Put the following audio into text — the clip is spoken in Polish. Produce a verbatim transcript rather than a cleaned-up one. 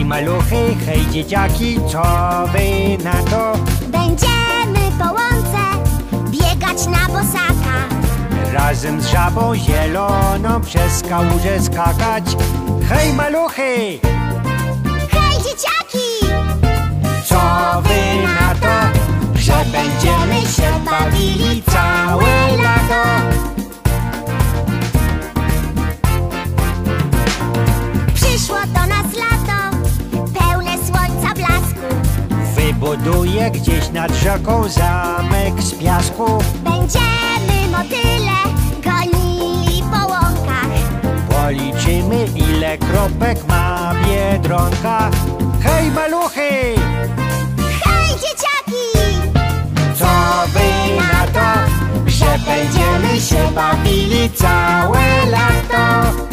Hej maluchy, hej dzieciaki, co wy na to? Będziemy po łące biegać na bosaka. Razem z żabą zieloną przez kałużę skakać. Hej maluchy! Hej dzieciaki! Co wy na to, że będziemy się bawili całe lato? Przyszło do nas lato, pełne słońca blasku. Wybuduję gdzieś nad rzeką zamek z piasku. Będziemy motyle gonili po łąkach. Policzymy, ile kropek ma Biedronka. Hej maluchy! Hej dzieciaki! Co wy na to, że będziemy się bawili całe lato?